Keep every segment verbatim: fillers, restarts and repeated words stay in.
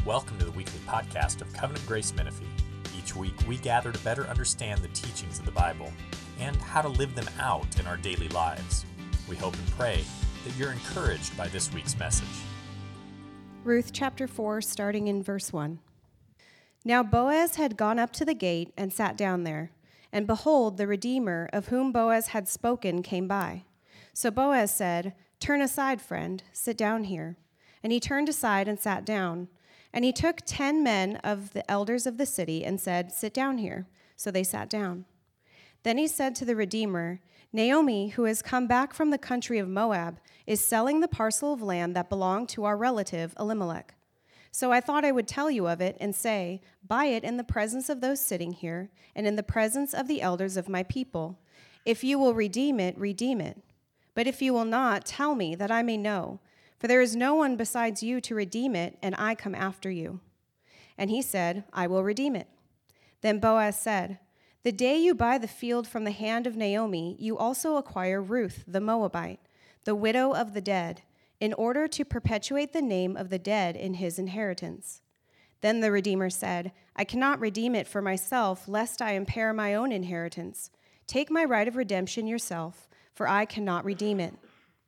Welcome to the weekly podcast of Covenant Grace Menifee. Each week we gather to better understand the teachings of the Bible and how to live them out in our daily lives. We hope and pray that you're encouraged by this week's message. Ruth chapter four, starting in verse one. Now Boaz had gone up to the gate and sat down there, and behold, the Redeemer of whom Boaz had spoken came by. So Boaz said, "Turn aside, friend, sit down here." And he turned aside and sat down. And he took ten men of the elders of the city and said, "Sit down here." So they sat down. Then he said to the Redeemer, "Naomi, who has come back from the country of Moab, is selling the parcel of land that belonged to our relative Elimelech. So I thought I would tell you of it and say, buy it in the presence of those sitting here and in the presence of the elders of my people. If you will redeem it, redeem it. But if you will not, tell me that I may know. For there is no one besides you to redeem it, and I come after you." And he said, "I will redeem it." Then Boaz said, "The day you buy the field from the hand of Naomi, you also acquire Ruth the Moabite, the widow of the dead, in order to perpetuate the name of the dead in his inheritance." Then the Redeemer said, "I cannot redeem it for myself, lest I impair my own inheritance. Take my right of redemption yourself, for I cannot redeem it."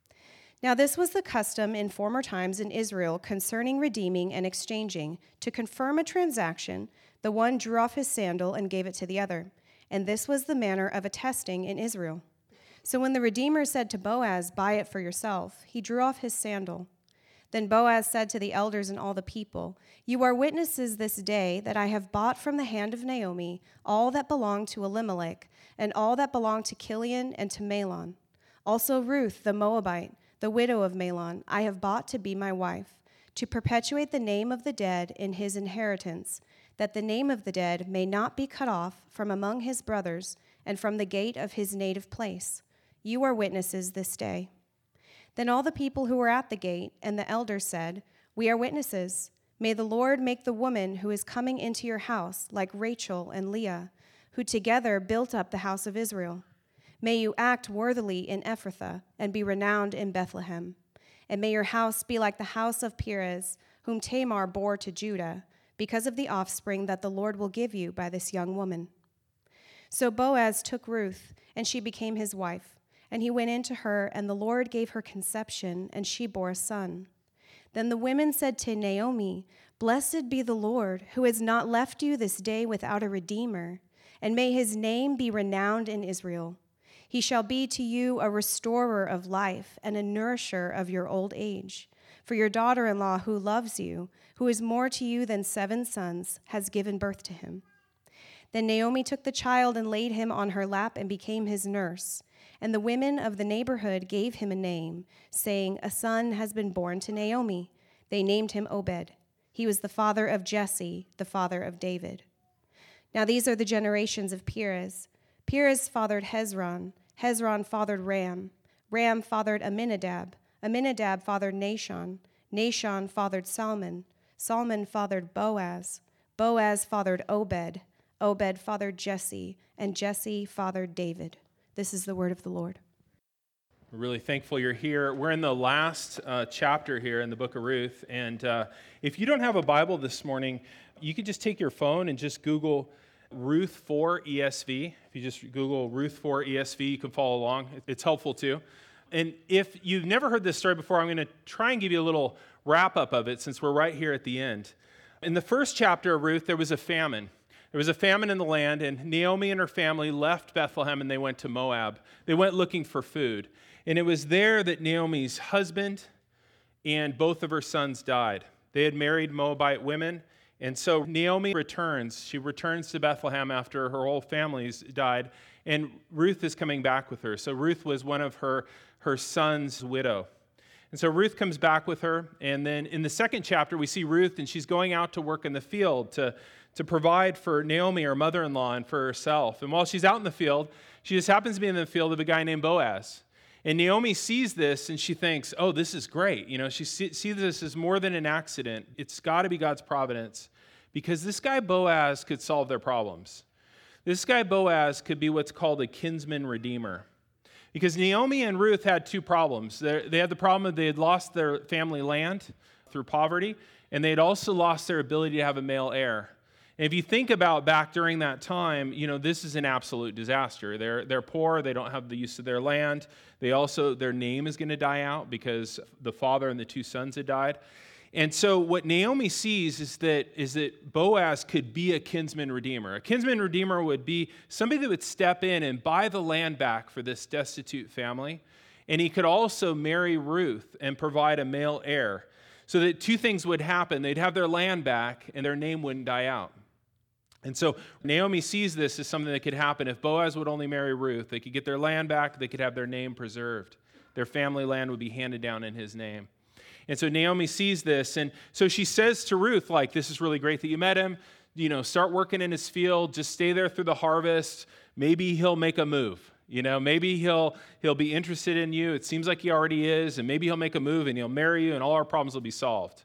Now this was the custom in former times in Israel concerning redeeming and exchanging. To confirm a transaction, the one drew off his sandal and gave it to the other. And this was the manner of attesting in Israel. So when the Redeemer said to Boaz, "Buy it for yourself," he drew off his sandal. Then Boaz said to the elders and all the people, "You are witnesses this day that I have bought from the hand of Naomi all that belonged to Elimelech, and all that belonged to Chilion and to Mahlon. Also Ruth the Moabite, the widow of Mahlon, I have bought to be my wife, to perpetuate the name of the dead in his inheritance, that the name of the dead may not be cut off from among his brothers and from the gate of his native place. You are witnesses this day." Then all the people who were at the gate and the elders said, "We are witnesses. May the Lord make the woman who is coming into your house like Rachel and Leah, who together built up the house of Israel. May you act worthily in Ephrathah and be renowned in Bethlehem. And may your house be like the house of Perez, whom Tamar bore to Judah, because of the offspring that the Lord will give you by this young woman." So Boaz took Ruth, and she became his wife. And he went in to her, and the Lord gave her conception, and she bore a son. Then the women said to Naomi, "Blessed be the Lord, who has not left you this day without a redeemer, and may his name be renowned in Israel. He shall be to you a restorer of life and a nourisher of your old age. For your daughter-in-law who loves you, who is more to you than seven sons, has given birth to him." Then Naomi took the child and laid him on her lap and became his nurse. And the women of the neighborhood gave him a name, saying, "A son has been born to Naomi." They named him Obed. He was the father of Jesse, the father of David. Now these are the generations of Perez. Perez fathered Hezron. Hezron fathered Ram. Ram fathered Amminadab. Amminadab fathered Nahshon. Nahshon fathered Salmon. Salmon fathered Boaz. Boaz fathered Obed. Obed fathered Jesse. And Jesse fathered David. This is the word of the Lord. We're really thankful you're here. We're in the last uh, chapter here in the book of Ruth. And uh, if you don't have a Bible this morning, you could just take your phone and just Google Ruth four E S V. If you just Google Ruth four E S V, you can follow along. It's helpful too. And if you've never heard this story before, I'm going to try and give you a little wrap-up of it since we're right here at the end. In the first chapter of Ruth, there was a famine. There was a famine in the land, and Naomi and her family left Bethlehem and they went to Moab. They went looking for food. And it was there that Naomi's husband and both of her sons died. They had married Moabite women. And so Naomi returns. She returns to Bethlehem after her whole family's died, and Ruth is coming back with her. So Ruth was one of her, her son's widow. And so Ruth comes back with her, and then in the second chapter, we see Ruth, and she's going out to work in the field to, to provide for Naomi, her mother-in-law, and for herself. And while she's out in the field, she just happens to be in the field of a guy named Boaz. And Naomi sees this, and she thinks, oh, this is great. You know, she see, sees this as more than an accident. It's got to be God's providence, because this guy Boaz could solve their problems. This guy Boaz could be what's called a kinsman redeemer. Because Naomi and Ruth had two problems. They they had the problem that they had lost their family land through poverty, and they'd also lost their ability to have a male heir. And if you think about back during that time, you know, this is an absolute disaster. They're they're poor, they don't have the use of their land. They also, their name is going to die out because the father and the two sons had died. And so what Naomi sees is that is that Boaz could be a kinsman redeemer. A kinsman redeemer would be somebody that would step in and buy the land back for this destitute family. And he could also marry Ruth and provide a male heir. So that two things would happen. They'd have their land back and their name wouldn't die out. And so Naomi sees this as something that could happen. If Boaz would only marry Ruth, they could get their land back, they could have their name preserved. Their family land would be handed down in his name. And so Naomi sees this, and so she says to Ruth, like, this is really great that you met him. You know, start working in his field, just stay there through the harvest. Maybe he'll make a move. You know, maybe he'll he'll be interested in you. It seems like he already is, and maybe he'll make a move and he'll marry you and all our problems will be solved.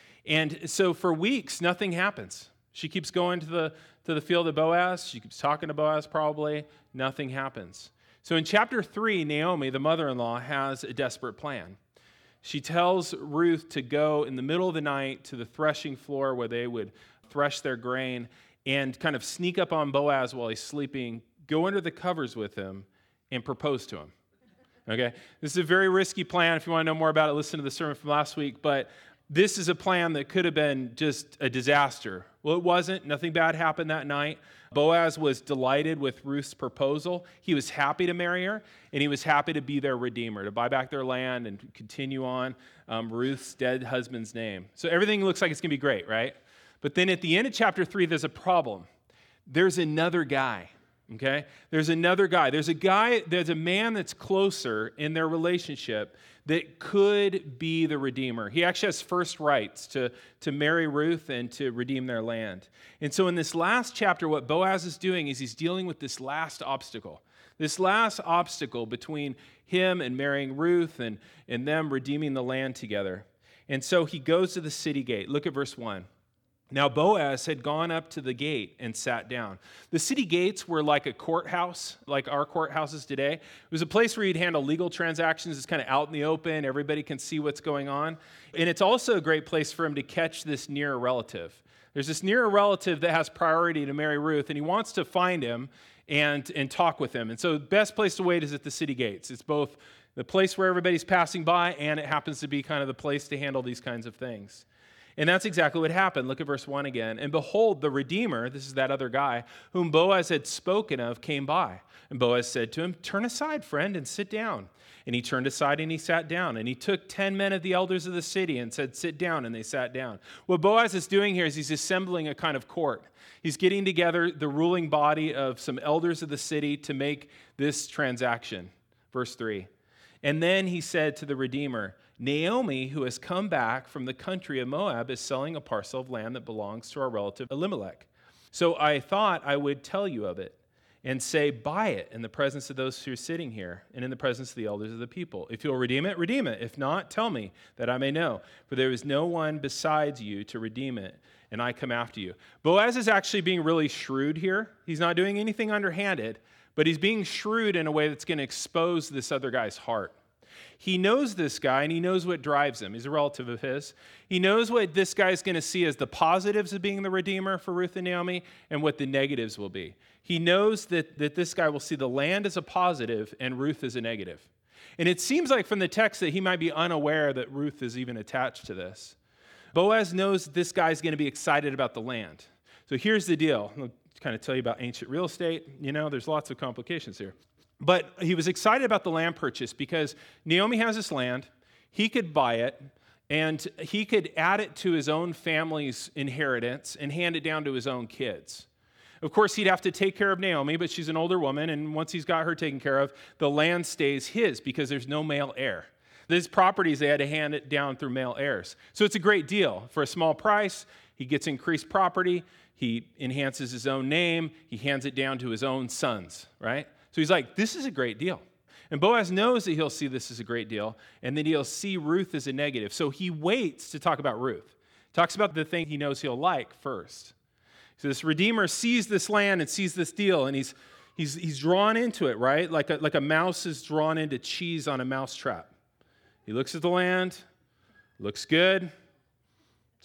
And so for weeks, nothing happens. She keeps going to the to the field of Boaz. She keeps talking to Boaz probably. Nothing happens. So in chapter three, Naomi, the mother-in-law, has a desperate plan. She tells Ruth to go in the middle of the night to the threshing floor where they would thresh their grain and kind of sneak up on Boaz while he's sleeping, go under the covers with him, and propose to him. Okay? This is a very risky plan. If you want to know more about it, listen to the sermon from last week. But this is a plan that could have been just a disaster. Well, it wasn't. Nothing bad happened that night. Boaz was delighted with Ruth's proposal. He was happy to marry her, and he was happy to be their redeemer, to buy back their land and continue on um, Ruth's dead husband's name. So everything looks like it's going to be great, right? But then at the end of chapter three, there's a problem. There's another guy. Okay? There's another guy. There's a guy, there's a man that's closer in their relationship that could be the redeemer. He actually has first rights to, to marry Ruth and to redeem their land. And so in this last chapter, what Boaz is doing is he's dealing with this last obstacle. This last obstacle between him and marrying Ruth and, and them redeeming the land together. And so he goes to the city gate. Look at verse one. Now Boaz had gone up to the gate and sat down. The city gates were like a courthouse, like our courthouses today. It was a place where you'd handle legal transactions. It's kind of out in the open. Everybody can see what's going on. And it's also a great place for him to catch this near relative. There's this near relative that has priority to marry Ruth, and he wants to find him and, and talk with him. And so the best place to wait is at the city gates. It's both the place where everybody's passing by, and it happens to be kind of the place to handle these kinds of things. And that's exactly what happened. Look at verse one again. And behold, the Redeemer, this is that other guy, whom Boaz had spoken of, came by. And Boaz said to him, turn aside, friend, and sit down. And he turned aside and he sat down. And he took ten men of the elders of the city and said, sit down, and they sat down. What Boaz is doing here is he's assembling a kind of court. He's getting together the ruling body of some elders of the city to make this transaction. Verse three. And then he said to the Redeemer, Naomi, who has come back from the country of Moab, is selling a parcel of land that belongs to our relative Elimelech. So I thought I would tell you of it and say, buy it in the presence of those who are sitting here and in the presence of the elders of the people. If you'll redeem it, redeem it. If not, tell me that I may know. For there is no one besides you to redeem it, and I come after you. Boaz is actually being really shrewd here. He's not doing anything underhanded, but he's being shrewd in a way that's going to expose this other guy's heart. He knows this guy, and he knows what drives him. He's a relative of his. He knows what this guy's going to see as the positives of being the redeemer for Ruth and Naomi and what the negatives will be. He knows that, that this guy will see the land as a positive and Ruth as a negative. And it seems like from the text that he might be unaware that Ruth is even attached to this. Boaz knows that this guy's going to be excited about the land. So here's the deal. I'll kind of tell you about ancient real estate. You know, there's lots of complications here. But he was excited about the land purchase because Naomi has this land, he could buy it, and he could add it to his own family's inheritance and hand it down to his own kids. Of course, he'd have to take care of Naomi, but she's an older woman, and once he's got her taken care of, the land stays his because there's no male heir. These properties, they had to hand it down through male heirs. So it's a great deal. For a small price, he gets increased property, he enhances his own name, he hands it down to his own sons, right? So he's like, this is a great deal. And Boaz knows that he'll see this as a great deal, and that he'll see Ruth as a negative. So he waits to talk about Ruth. Talks about the thing he knows he'll like first. So this Redeemer sees this land and sees this deal, and he's he's he's drawn into it, right? Like a, like a mouse is drawn into cheese on a mouse trap. He looks at the land, looks good,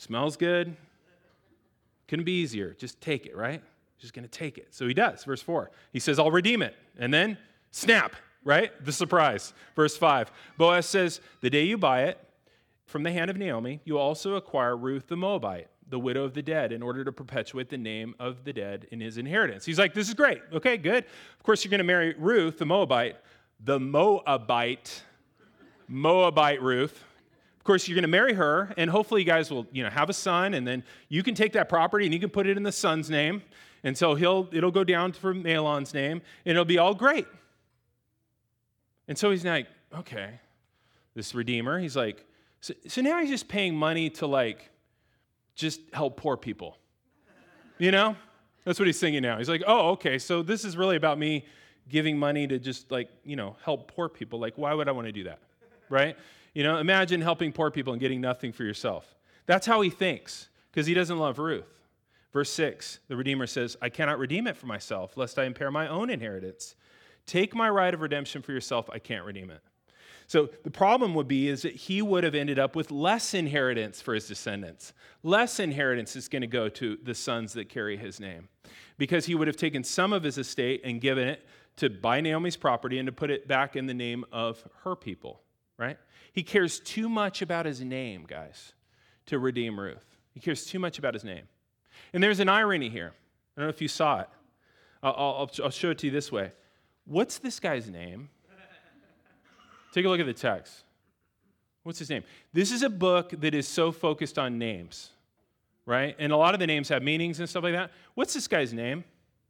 Smells good. Couldn't be easier. Just take it, right? Just going to take it. So he does. Verse four. He says, I'll redeem it. And then snap, right? The surprise. Verse five. Boaz says, the day you buy it from the hand of Naomi, you also acquire Ruth the Moabite, the widow of the dead, in order to perpetuate the name of the dead in his inheritance. He's like, this is great. Okay, good. Of course, you're going to marry Ruth the Moabite, the Moabite, Moabite Ruth. Of course, you're going to marry her, and hopefully you guys will, you know, have a son, and then you can take that property and you can put it in the son's name. And so he'll it'll go down from Mahlon's name, and it'll be all great. And so he's like, okay, this Redeemer, he's like, so, so now he's just paying money to like, just help poor people. You know? That's what he's thinking now. He's like, oh, okay, so this is really about me giving money to just like, you know, help poor people. Like, why would I want to do that? Right? You know, imagine helping poor people and getting nothing for yourself. That's how he thinks, because he doesn't love Ruth. Verse six, the Redeemer says, I cannot redeem it for myself, lest I impair my own inheritance. Take my right of redemption for yourself, I can't redeem it. So the problem would be is that he would have ended up with less inheritance for his descendants. Less inheritance is going to go to the sons that carry his name, because he would have taken some of his estate and given it to buy Naomi's property and to put it back in the name of her people, right? He cares too much about his name, guys, to redeem Ruth. He cares too much about his name. And there's an irony here. I don't know if you saw it. I'll, I'll, I'll show it to you this way. What's this guy's name? Take a look at the text. What's his name? This is a book that is so focused on names, right? And a lot of the names have meanings and stuff like that. What's this guy's name?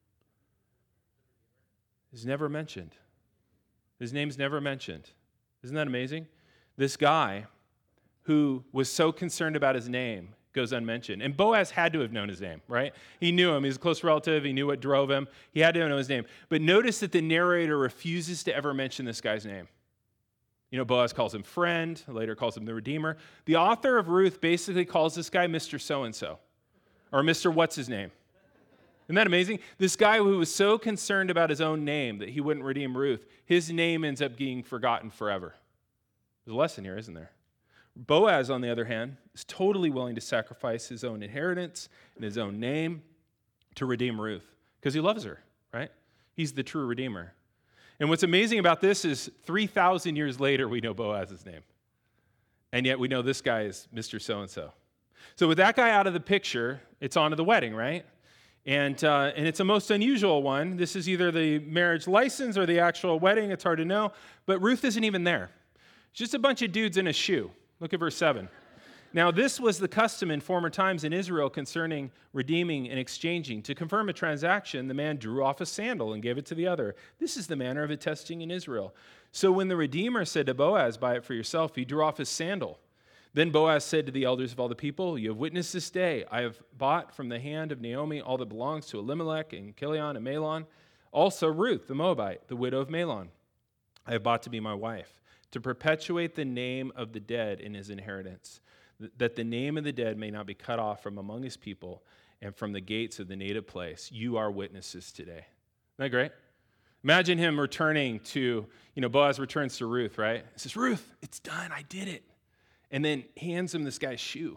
Is never mentioned. His name's never mentioned. Isn't that amazing? This guy who was so concerned about his name goes unmentioned. And Boaz had to have known his name, right? He knew him. He's a close relative. He knew what drove him. He had to know his name. But notice that the narrator refuses to ever mention this guy's name. You know, Boaz calls him friend, later calls him the Redeemer. The author of Ruth basically calls this guy Mister So-and-so, or Mister What's his name. Isn't that amazing? This guy who was so concerned about his own name that he wouldn't redeem Ruth, his name ends up being forgotten forever. There's a lesson here, isn't there? Boaz, on the other hand, is totally willing to sacrifice his own inheritance and his own name to redeem Ruth because he loves her, right? He's the true Redeemer. And what's amazing about this is three thousand years later, we know Boaz's name. And yet we know this guy is Mister So-and-so. So with that guy out of the picture, it's on to the wedding, right? And uh, and it's a most unusual one. This is either the marriage license or the actual wedding. It's hard to know. But Ruth isn't even there. It's just a bunch of dudes in a shoe. Look at verse seven. Now, this was the custom in former times in Israel concerning redeeming and exchanging. To confirm a transaction, the man drew off a sandal and gave it to the other. This is the manner of attesting in Israel. So when the Redeemer said to Boaz, buy it for yourself, he drew off his sandal. Then Boaz said to the elders of all the people, you have witnessed this day. I have bought from the hand of Naomi all that belongs to Elimelech and Chilion and Mahlon. Also Ruth, the Moabite, the widow of Mahlon, I have bought to be my wife, to perpetuate the name of the dead in his inheritance, that the name of the dead may not be cut off from among his people and from the gates of the native place. You are witnesses today. Isn't that great? Imagine him returning to, you know, Boaz returns to Ruth, right? He says, Ruth, it's done. I did it. And then hands him this guy's shoe.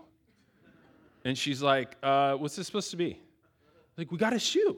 And she's like, uh, what's this supposed to be? Like, we got a shoe.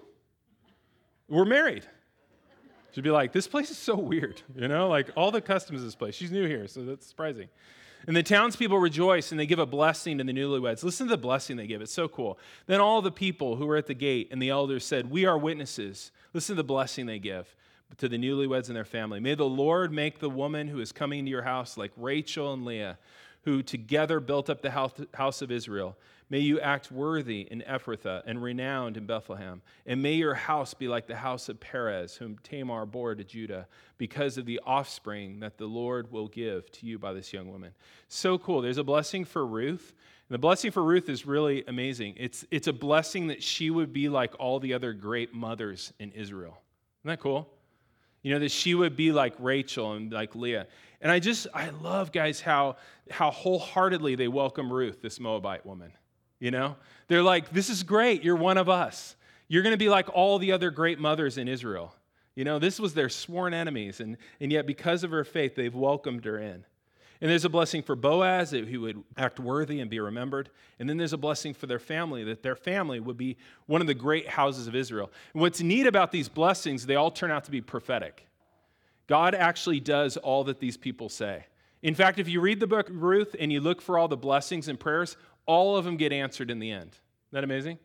We're married. She'd be like, this place is so weird, you know? Like, all the customs of this place. She's new here, so that's surprising. And the townspeople rejoice, and they give a blessing to the newlyweds. Listen to the blessing they give. It's so cool. Then all the people who were at the gate and the elders said, we are witnesses. Listen to the blessing they give to the newlyweds and their family. May the Lord make the woman who is coming into your house like Rachel and Leah, who together built up the house of Israel. May you act worthy in Ephrathah and renowned in Bethlehem. And may your house be like the house of Perez, whom Tamar bore to Judah, because of the offspring that the Lord will give to you by this young woman. So cool. There's a blessing for Ruth. And the blessing for Ruth is really amazing. It's, it's a blessing that she would be like all the other great mothers in Israel. Isn't that cool? You know, that she would be like Rachel and like Leah. And I just, I love, guys, how, how wholeheartedly they welcome Ruth, this Moabite woman. You know, they're like, this is great. You're one of us. You're going to be like all the other great mothers in Israel. You know, this was their sworn enemies. And, and yet because of her faith, they've welcomed her in. And there's a blessing for Boaz, that he would act worthy and be remembered. And then there's a blessing for their family, that their family would be one of the great houses of Israel. And what's neat about these blessings, they all turn out to be prophetic. God actually does all that these people say. In fact, if you read the book of Ruth and you look for all the blessings and prayers, all of them get answered in the end. Isn't that amazing?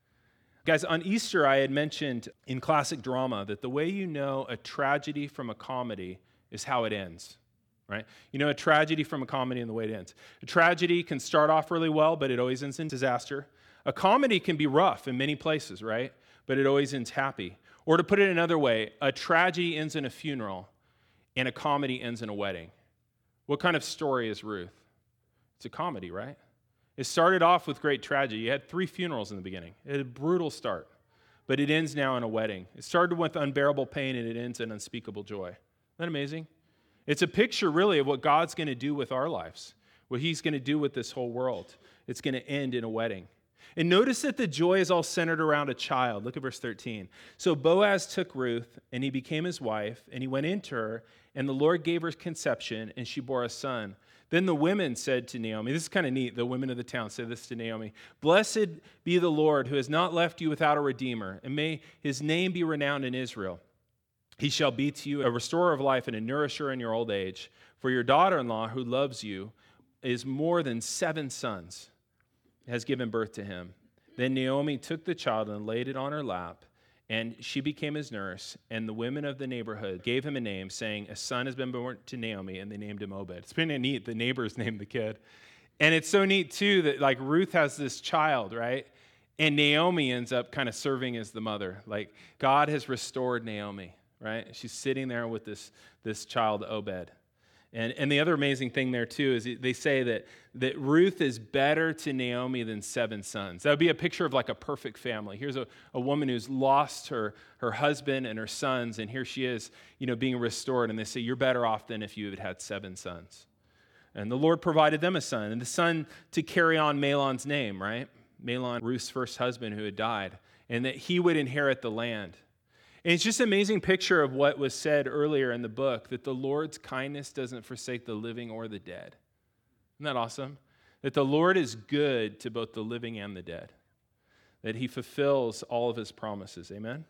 Guys, on Easter, I had mentioned in classic drama that the way you know a tragedy from a comedy is how it ends. Right? You know a tragedy from a comedy and the way it ends. A tragedy can start off really well, but it always ends in disaster. A comedy can be rough in many places, right? But it always ends happy. Or to put it another way, a tragedy ends in a funeral and a comedy ends in a wedding. What kind of story is Ruth? It's a comedy, right? It started off with great tragedy. You had three funerals in the beginning. It had a brutal start, but it ends now in a wedding. It started with unbearable pain and it ends in unspeakable joy. Isn't that amazing? It's a picture, really, of what God's going to do with our lives, what he's going to do with this whole world. It's going to end in a wedding. And notice that the joy is all centered around a child. Look at verse thirteen. So Boaz took Ruth, and he became his wife, and he went into her, and the Lord gave her conception, and she bore a son. Then the women said to Naomi, this is kind of neat, the women of the town said this to Naomi, "Blessed be the Lord, who has not left you without a redeemer, and may his name be renowned in Israel. He shall be to you a restorer of life and a nourisher in your old age. For your daughter-in-law, who loves you, is more than seven sons, has given birth to him." Then Naomi took the child and laid it on her lap, and she became his nurse. And the women of the neighborhood gave him a name, saying, "A son has been born to Naomi," and they named him Obed. It's pretty neat. The neighbors named the kid. And it's so neat, too, that like Ruth has this child, right? And Naomi ends up kind of serving as the mother. Like God has restored Naomi. Right? She's sitting there with this, this child, Obed. And, and the other amazing thing there, too, is they say that, that Ruth is better to Naomi than seven sons. That would be a picture of like a perfect family. Here's a, a woman who's lost her, her husband and her sons, and here she is, you know, being restored. And they say, "You're better off than if you had had seven sons." And the Lord provided them a son, and the son to carry on Mahlon's name, right? Mahlon, Ruth's first husband who had died, and that he would inherit the land. And it's just an amazing picture of what was said earlier in the book, that the Lord's kindness doesn't forsake the living or the dead. Isn't that awesome? That the Lord is good to both the living and the dead. That he fulfills all of his promises. Amen?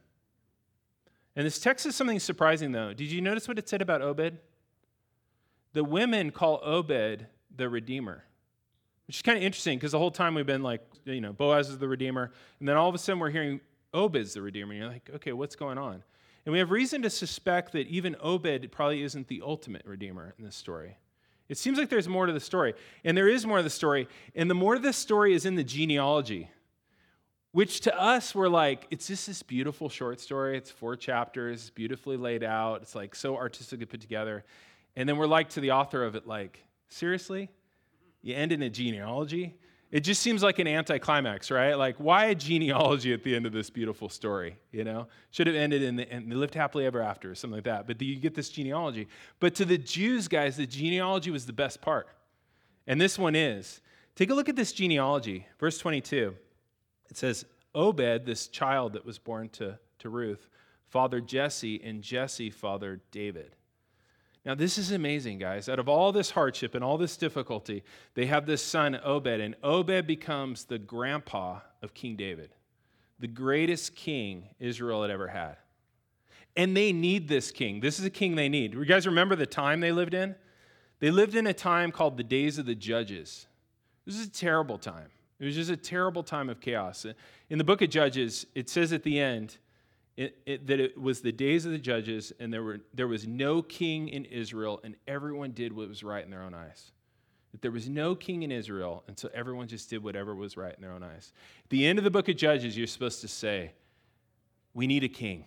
And this text is something surprising, though. Did you notice what it said about Obed? The women call Obed the Redeemer. Which is kind of interesting, because the whole time we've been like, you know, Boaz is the Redeemer, and then all of a sudden we're hearing Obed's the Redeemer. And you're like, okay, what's going on? And we have reason to suspect that even Obed probably isn't the ultimate Redeemer in this story. It seems like there's more to the story. And there is more to the story. And the more to the story is in the genealogy, which to us, we're like, it's just this beautiful short story. It's four chapters, beautifully laid out. It's like so artistically put together. And then we're like to the author of it, like, seriously? You end in a genealogy? It just seems like an anticlimax, right? Like, why a genealogy at the end of this beautiful story, you know? Should have ended in, the, and they lived happily ever after, or something like that. But you get this genealogy. But to the Jews, guys, the genealogy was the best part. And this one is. Take a look at this genealogy. Verse twenty-two. It says, Obed, this child that was born to, to Ruth, fathered Jesse, and Jesse fathered David. Now, this is amazing, guys. Out of all this hardship and all this difficulty, they have this son, Obed, and Obed becomes the grandpa of King David, the greatest king Israel had ever had. And they need this king. This is a king they need. You guys remember the time they lived in? They lived in a time called the days of the judges. This is a terrible time. It was just a terrible time of chaos. In the book of Judges, it says at the end, It, it, that it was the days of the judges, and there were there was no king in Israel, and everyone did what was right in their own eyes. That there was no king in Israel, and so everyone just did whatever was right in their own eyes. At the end of the book of Judges, you're supposed to say, we need a king.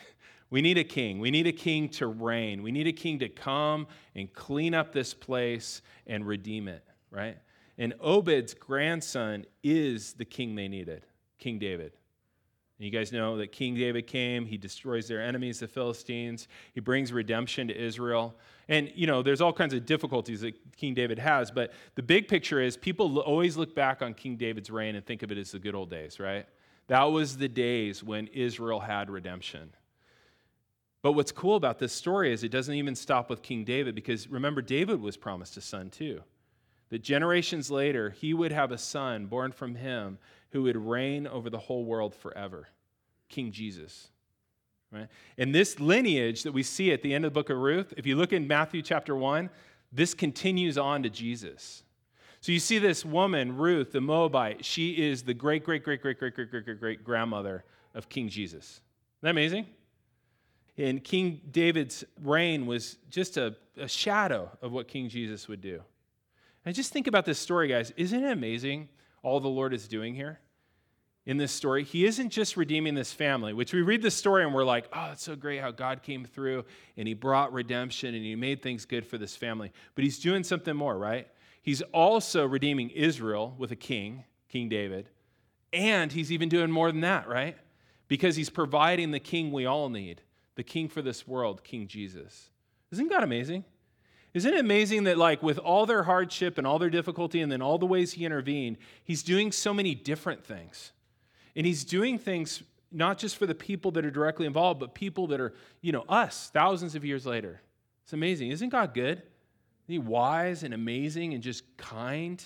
We need a king. We need a king to reign. We need a king to come and clean up this place and redeem it, right? And Obed's grandson is the king they needed, King David. And you guys know that King David came, he destroys their enemies, the Philistines, he brings redemption to Israel. And, you know, there's all kinds of difficulties that King David has, but the big picture is people always look back on King David's reign and think of it as the good old days, right? That was the days when Israel had redemption. But what's cool about this story is it doesn't even stop with King David, because remember, David was promised a son too. That generations later, he would have a son born from him who would reign over the whole world forever, King Jesus. Right? And this lineage that we see at the end of the book of Ruth, if you look in Matthew chapter one, this continues on to Jesus. So you see this woman, Ruth, the Moabite, she is the great, great, great, great, great, great, great, great, great grandmother of King Jesus. Isn't that amazing? And King David's reign was just a, a shadow of what King Jesus would do. And just think about this story, guys. Isn't it amazing all the Lord is doing here in this story? He isn't just redeeming this family, which we read this story and we're like, oh, it's so great how God came through and he brought redemption and he made things good for this family. But he's doing something more, right? He's also redeeming Israel with a king, King David. And he's even doing more than that, right? Because he's providing the king we all need, the king for this world, King Jesus. Isn't God amazing? Isn't it amazing that, like, with all their hardship and all their difficulty and then all the ways he intervened, he's doing so many different things. And he's doing things not just for the people that are directly involved, but people that are, you know, us, thousands of years later. It's amazing. Isn't God good? Isn't he wise and amazing and just kind?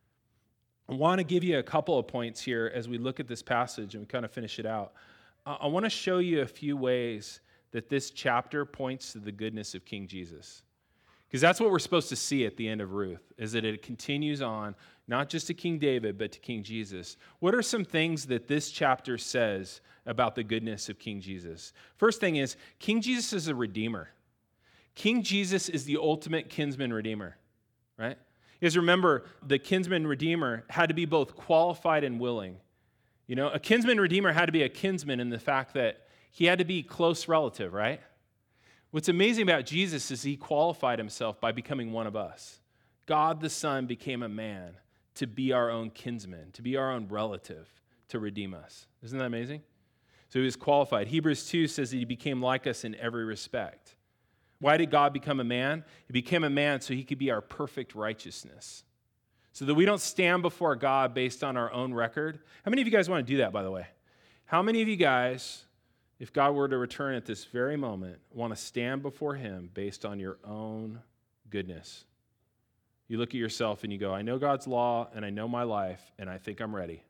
I want to give you a couple of points here as we look at this passage and we kind of finish it out. I want to show you a few ways that this chapter points to the goodness of King Jesus. Because that's what we're supposed to see at the end of Ruth, is that it continues on, not just to King David, but to King Jesus. What are some things that this chapter says about the goodness of King Jesus? First thing is, King Jesus is a redeemer. King Jesus is the ultimate kinsman redeemer, right? You guys remember, the kinsman redeemer had to be both qualified and willing. You know, a kinsman redeemer had to be a kinsman in the fact that he had to be close relative, right? What's amazing about Jesus is he qualified himself by becoming one of us. God the Son became a man to be our own kinsman, to be our own relative, to redeem us. Isn't that amazing? So he was qualified. Hebrews two says that he became like us in every respect. Why did God become a man? He became a man so he could be our perfect righteousness, so that we don't stand before God based on our own record. How many of you guys want to do that, by the way? How many of you guys, if God were to return at this very moment, want to stand before him based on your own goodness? You look at yourself and you go, I know God's law and I know my life and I think I'm ready.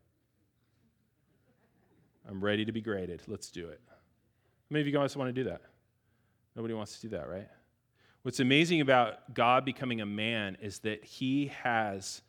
I'm ready to be graded. Let's do it. How many of you guys want to do that? Nobody wants to do that, right? What's amazing about God becoming a man is that he has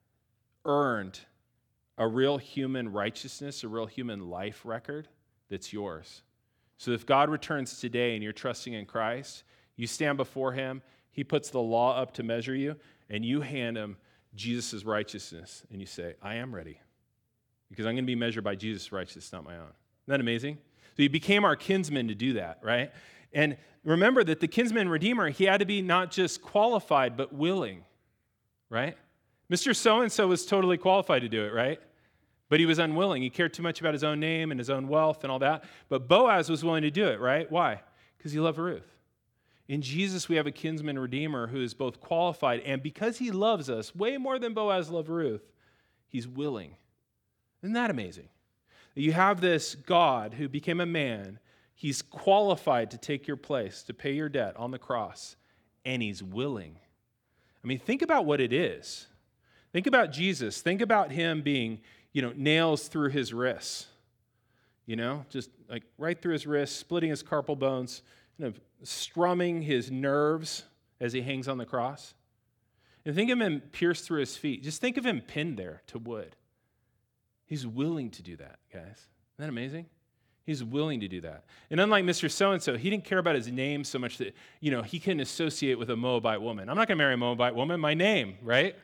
earned a real human righteousness, a real human life record that's yours. So if God returns today and you're trusting in Christ, you stand before him, he puts the law up to measure you, and you hand him Jesus' righteousness, and you say, I am ready, because I'm going to be measured by Jesus' righteousness, not my own. Isn't that amazing? So he became our kinsman to do that, right? And remember that the kinsman redeemer, he had to be not just qualified, but willing, right? Mister So-and-so was totally qualified to do it, right? But he was unwilling. He cared too much about his own name and his own wealth and all that. But Boaz was willing to do it, right? Why? Because he loved Ruth. In Jesus, we have a kinsman redeemer who is both qualified, and because he loves us way more than Boaz loved Ruth, he's willing. Isn't that amazing? You have this God who became a man. He's qualified to take your place, to pay your debt on the cross, and he's willing. I mean, think about what it is. Think about Jesus. Think about him being, you know, nails through his wrists, you know, just like right through his wrists, splitting his carpal bones, you know, strumming his nerves as he hangs on the cross. And think of him pierced through his feet. Just think of him pinned there to wood. He's willing to do that, guys. Isn't that amazing? He's willing to do that. And unlike Mister So-and-so, he didn't care about his name so much that, you know, he couldn't associate with a Moabite woman. I'm not going to marry a Moabite woman. My name, right?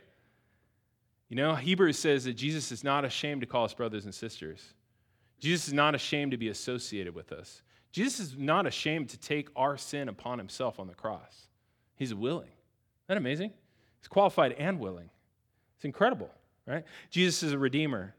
You know, Hebrews says that Jesus is not ashamed to call us brothers and sisters. Jesus is not ashamed to be associated with us. Jesus is not ashamed to take our sin upon himself on the cross. He's willing. Isn't that amazing? He's qualified and willing. It's incredible, right? Jesus is a redeemer.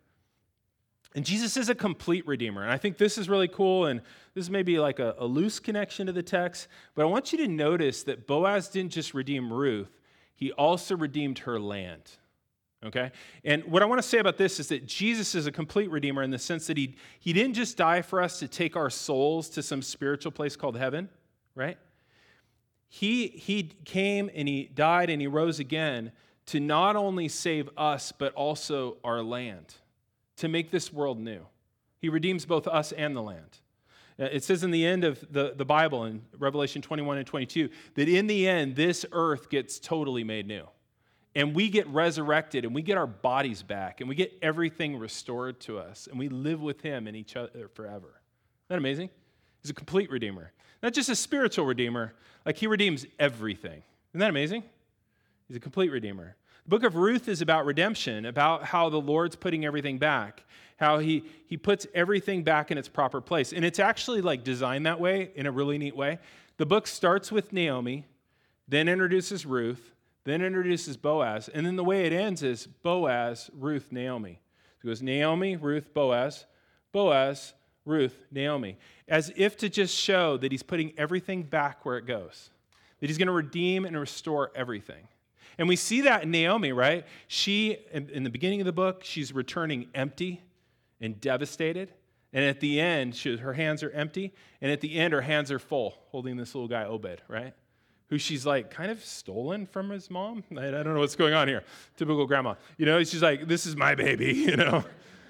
And Jesus is a complete redeemer. And I think this is really cool, and this may be like a, a loose connection to the text, but I want you to notice that Boaz didn't just redeem Ruth, he also redeemed her land. Okay? And what I want to say about this is that Jesus is a complete redeemer in the sense that he, he didn't just die for us to take our souls to some spiritual place called heaven. right? He, he came and he died and he rose again to not only save us, but also our land, to make this world new. He redeems both us and the land. It says in the end of the, the Bible, in Revelation twenty-one and twenty-two, that in the end, this earth gets totally made new. And we get resurrected, and we get our bodies back, and we get everything restored to us, and we live with him and each other forever. Isn't that amazing? He's a complete redeemer. Not just a spiritual redeemer, like he redeems everything. Isn't that amazing? He's a complete redeemer. The book of Ruth is about redemption, about how the Lord's putting everything back, how he, he puts everything back in its proper place. And it's actually like designed that way in a really neat way. The book starts with Naomi, then introduces Ruth, then introduces Boaz, and then the way it ends is Boaz, Ruth, Naomi. So it goes Naomi, Ruth, Boaz, Boaz, Ruth, Naomi, as if to just show that he's putting everything back where it goes, that he's going to redeem and restore everything. And we see that in Naomi, right? She, in the beginning of the book, she's returning empty and devastated. And at the end, she, her hands are empty. And at the end, her hands are full, holding this little guy, Obed, right? Who she's like kind of stolen from his mom. I, I don't know what's going on here. Typical grandma. You know, she's like, this is my baby, you know.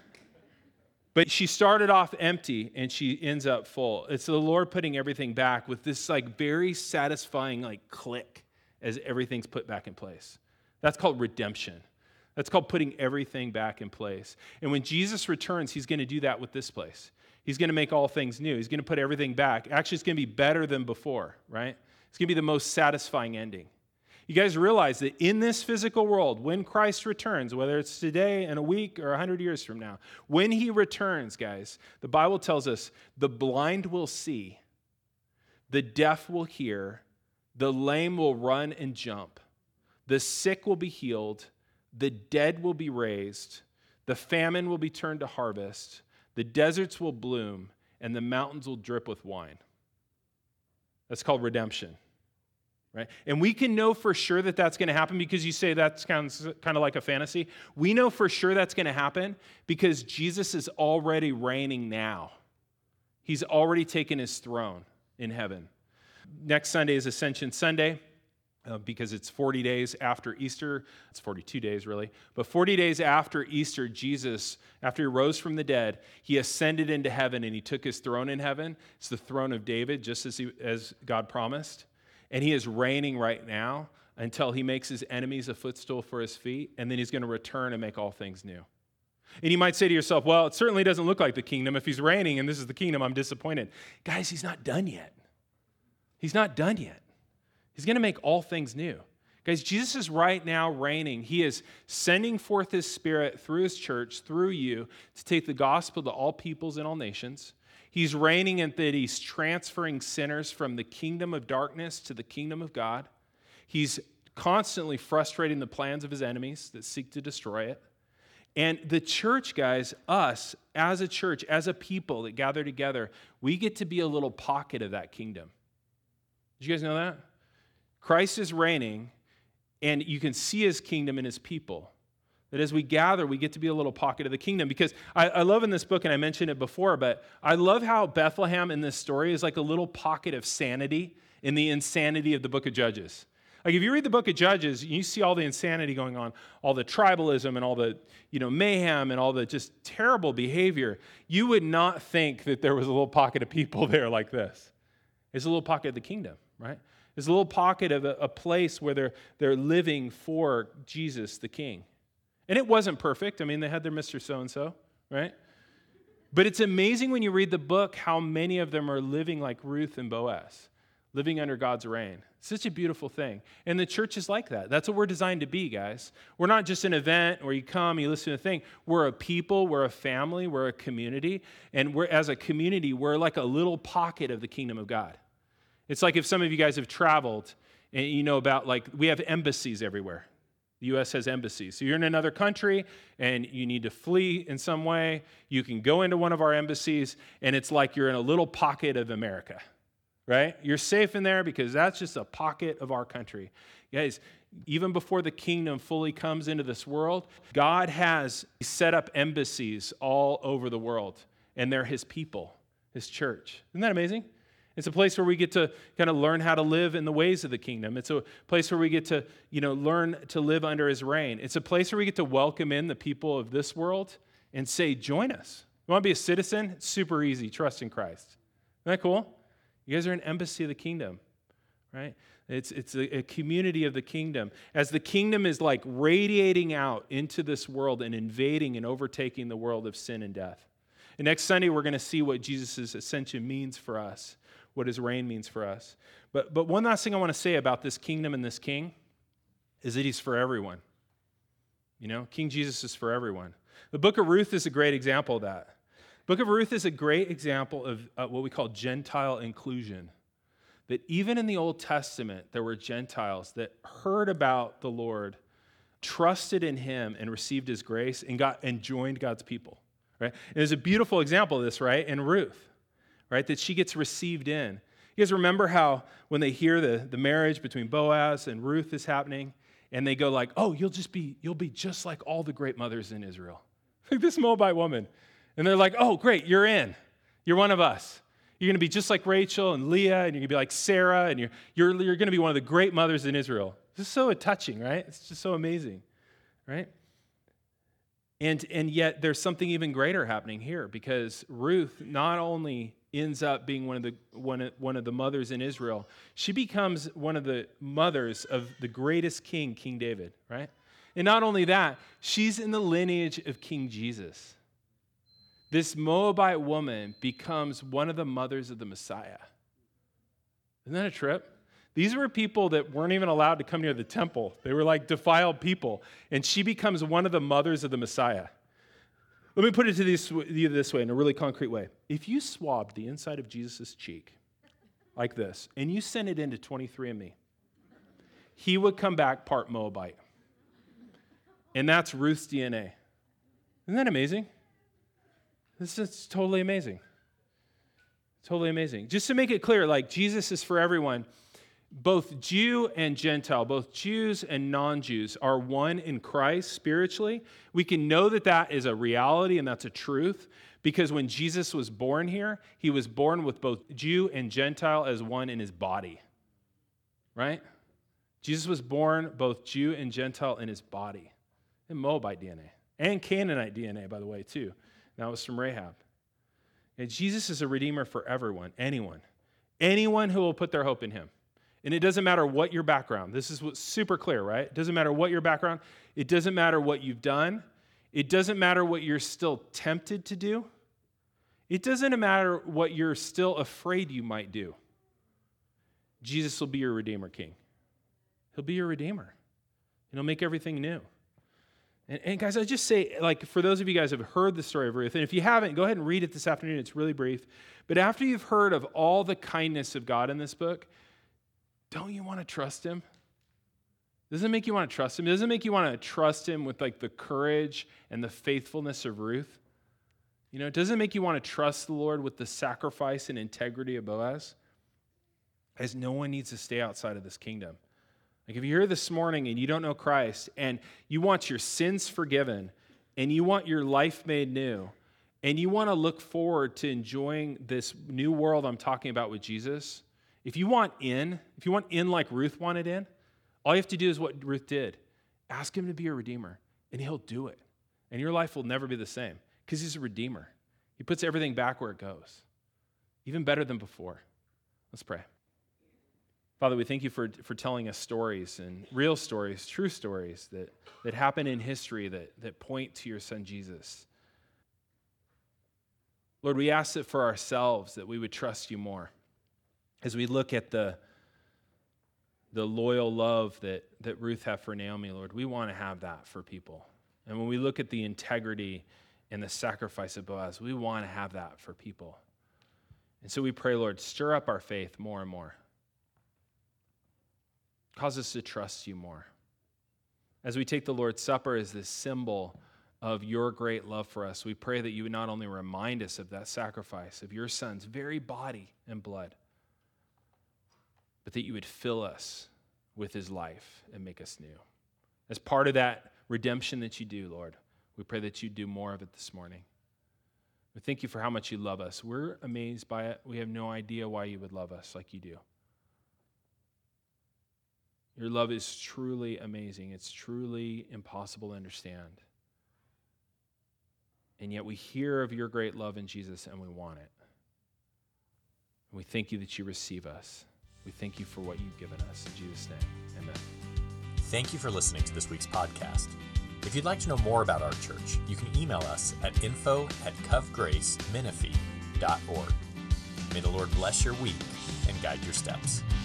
But she started off empty and she ends up full. It's the Lord putting everything back with this like very satisfying like click as everything's put back in place. That's called redemption. That's called putting everything back in place. And when Jesus returns, he's going to do that with this place. He's going to make all things new. He's going to put everything back. Actually, it's going to be better than before, right? It's going to be the most satisfying ending. You guys realize that in this physical world, when Christ returns, whether it's today, in a week, or a hundred years from now, when he returns, guys, the Bible tells us the blind will see, the deaf will hear, the lame will run and jump, the sick will be healed, the dead will be raised, the famine will be turned to harvest, the deserts will bloom, and the mountains will drip with wine. That's called redemption, right? And we can know for sure that that's going to happen because you say that's kind of, kind of like a fantasy. We know for sure that's going to happen because Jesus is already reigning now. He's already taken his throne in heaven. Next Sunday is Ascension Sunday uh, because it's forty days after Easter. It's forty-two days, really. But forty days after Easter, Jesus, after he rose from the dead, he ascended into heaven and he took his throne in heaven. It's the throne of David, just as, he, as God promised. And he is reigning right now until he makes his enemies a footstool for his feet, and then he's going to return and make all things new. And you might say to yourself, well, it certainly doesn't look like the kingdom. If he's reigning and this is the kingdom, I'm disappointed. Guys, he's not done yet. He's not done yet. He's going to make all things new. Guys, Jesus is right now reigning. He is sending forth his Spirit through his church, through you, to take the gospel to all peoples and all nations. He's reigning in that he's transferring sinners from the kingdom of darkness to the kingdom of God. He's constantly frustrating the plans of his enemies that seek to destroy it. And the church, guys, us, as a church, as a people that gather together, we get to be a little pocket of that kingdom. Did you guys know that? Christ is reigning, and you can see his kingdom in his people. That as we gather, we get to be a little pocket of the kingdom. Because I, I love in this book, and I mentioned it before, but I love how Bethlehem in this story is like a little pocket of sanity in the insanity of the book of Judges. Like if you read the book of Judges, you see all the insanity going on, all the tribalism and all the, you know, mayhem and all the just terrible behavior. You would not think that there was a little pocket of people there like this. It's a little pocket of the kingdom, right? It's a little pocket of a, a place where they're, they're living for Jesus, the King. And it wasn't perfect. I mean, they had their Mister So-and-so, right? But it's amazing when you read the book how many of them are living like Ruth and Boaz, living under God's reign. Such a beautiful thing. And the church is like that. That's what we're designed to be, guys. We're not just an event where you come, you listen to a thing. We're a people, we're a family, we're a community. And we're as a community, we're like a little pocket of the kingdom of God. It's like if some of you guys have traveled and you know about, like, we have embassies everywhere. The U S has embassies. So you're in another country and you need to flee in some way. You can go into one of our embassies and it's like you're in a little pocket of America, right? You're safe in there because that's just a pocket of our country. Guys, even before the kingdom fully comes into this world, God has set up embassies all over the world, and they're his people, his church. Isn't that amazing? It's a place where we get to kind of learn how to live in the ways of the kingdom. It's a place where we get to, you know, learn to live under his reign. It's a place where we get to welcome in the people of this world and say, join us. You want to be a citizen? It's super easy. Trust in Christ. Isn't that cool? You guys are an embassy of the kingdom, right? It's, it's a, a community of the kingdom. As the kingdom is like radiating out into this world and invading and overtaking the world of sin and death. And next Sunday, we're going to see what Jesus' ascension means for us, what his reign means for us. But, but one last thing I want to say about this kingdom and this king is that he's for everyone. You know, King Jesus is for everyone. The book of Ruth is a great example of that. The book of Ruth is a great example of uh, what we call Gentile inclusion. That even in the Old Testament, there were Gentiles that heard about the Lord, trusted in him, and received his grace, and got and joined God's people. Right? And there's a beautiful example of this, right, in Ruth, right, that she gets received in. You guys remember how when they hear the, the marriage between Boaz and Ruth is happening, and they go like, oh, you'll just be, you'll be just like all the great mothers in Israel. Like this Moabite woman. And they're like, oh, great, you're in. You're one of us. You're going to be just like Rachel and Leah, and you're going to be like Sarah, and you're, you're, you're going to be one of the great mothers in Israel. This is so touching, right? It's just so amazing, right? And, and yet there's something even greater happening here, because Ruth not only ends up being one of the one of, one of the mothers in Israel, she becomes one of the mothers of the greatest king, King David, right? And not only that, she's in the lineage of King Jesus. This Moabite woman becomes one of the mothers of the Messiah. Isn't that a trip? These were people that weren't even allowed to come near the temple. They were like defiled people. And she becomes one of the mothers of the Messiah. Let me put it to this, you this way, in a really concrete way. If you swabbed the inside of Jesus' cheek like this, and you sent it into twenty-three and me, he would come back part Moabite. And that's Ruth's D N A. Isn't that amazing? This is totally amazing. Totally amazing. Just to make it clear, like Jesus is for everyone. Both Jew and Gentile, both Jews and non-Jews are one in Christ spiritually. We can know that that is a reality and that's a truth because when Jesus was born here, he was born with both Jew and Gentile as one in his body, right? Jesus was born both Jew and Gentile in his body, and Moabite D N A, and Canaanite D N A, by the way, too. That was from Rahab. And Jesus is a redeemer for everyone, anyone, anyone who will put their hope in him. And it doesn't matter what your background. This is what's super clear, right? It doesn't matter what your background. It doesn't matter what you've done. It doesn't matter what you're still tempted to do. It doesn't matter what you're still afraid you might do. Jesus will be your Redeemer King. He'll be your Redeemer. And he'll make everything new. And, and guys, I just say, like, for those of you guys who have heard the story of Ruth, and if you haven't, go ahead and read it this afternoon. It's really brief. But after you've heard of all the kindness of God in this book, don't you want to trust him? Doesn't it make you want to trust him? Doesn't it make you want to trust him with like the courage and the faithfulness of Ruth? You know, doesn't it make you want to trust the Lord with the sacrifice and integrity of Boaz? As no one needs to stay outside of this kingdom. Like if you're here this morning and you don't know Christ and you want your sins forgiven and you want your life made new and you want to look forward to enjoying this new world I'm talking about with Jesus, if you want in, if you want in like Ruth wanted in, all you have to do is what Ruth did. Ask him to be a redeemer, and he'll do it. And your life will never be the same because he's a redeemer. He puts everything back where it goes, even better than before. Let's pray. Father, we thank you for, for telling us stories and real stories, true stories that, that happen in history that, that point to your son Jesus. Lord, we ask that for ourselves that we would trust you more. As we look at the, the loyal love that, that Ruth had for Naomi, Lord, we want to have that for people. And when we look at the integrity and the sacrifice of Boaz, we want to have that for people. And so we pray, Lord, stir up our faith more and more. Cause us to trust you more. As we take the Lord's Supper as this symbol of your great love for us, we pray that you would not only remind us of that sacrifice, of your son's very body and blood, but that you would fill us with his life and make us new. As part of that redemption that you do, Lord, we pray that you do more of it this morning. We thank you for how much you love us. We're amazed by it. We have no idea why you would love us like you do. Your love is truly amazing. It's truly impossible to understand. And yet we hear of your great love in Jesus and we want it. And we thank you that you receive us. We thank you for what you've given us. In Jesus' name, amen. Thank you for listening to this week's podcast. If you'd like to know more about our church, you can email us at info at covgracemenifee dot org. May the Lord bless your week and guide your steps.